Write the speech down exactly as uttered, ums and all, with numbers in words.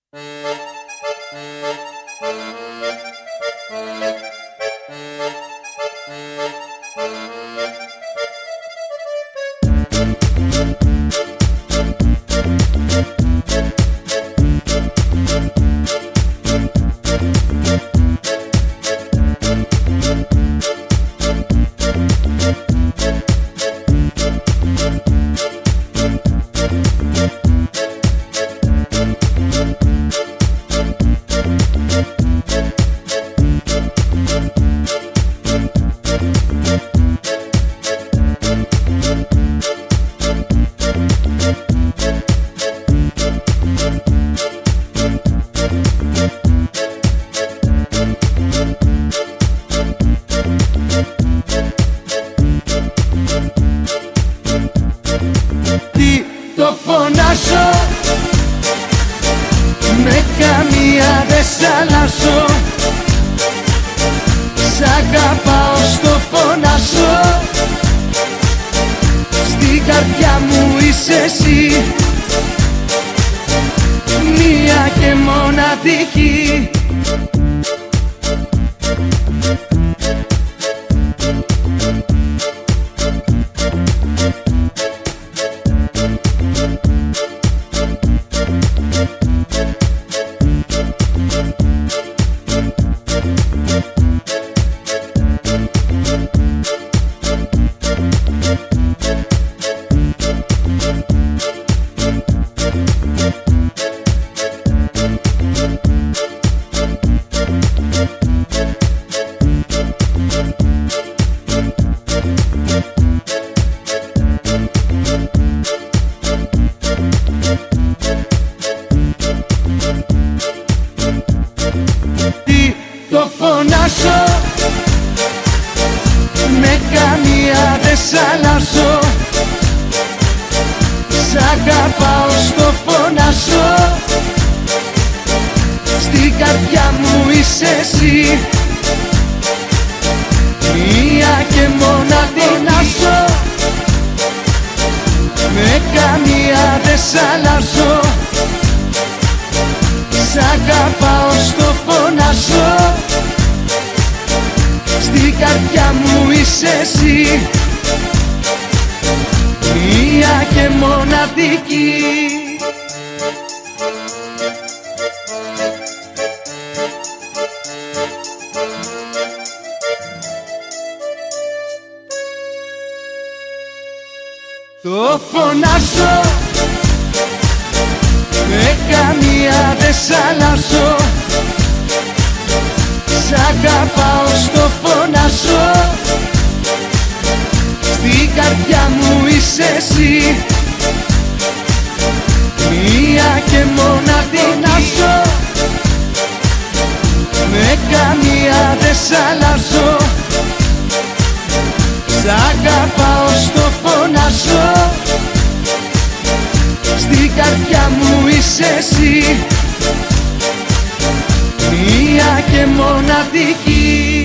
Το φωνάζω, με καμία δεν σ' αλλάζω. Σ' αγαπάω, στο φωνάζω. Στην καρδιά μου είσαι εσύ, μία και μοναδική. Το φωνάζω, με καμία δεν σ' αλλάζω. Σ' αγαπάω, στο φωνάζω. Στην καρδιά μου είσαι εσύ, μία και μοναδική. Με καμία δεν σ' αλλάζω. Σ' αγαπάω, στο φωνάζω. Στην καρδιά μου είσαι εσύ, μία και μοναδική. Το φωνάζω, με καμία δεν σ' αλλάζω. Σ' αγαπάω, στο φωνάζω. Στην καρδιά μου είσαι εσύ, μία και μοναδική. Με καμία δεν σ' αλλάζω. Σ' αγαπάω, στο φωνάζω. Στην καρδιά μου είσαι εσύ, μία και μοναδική.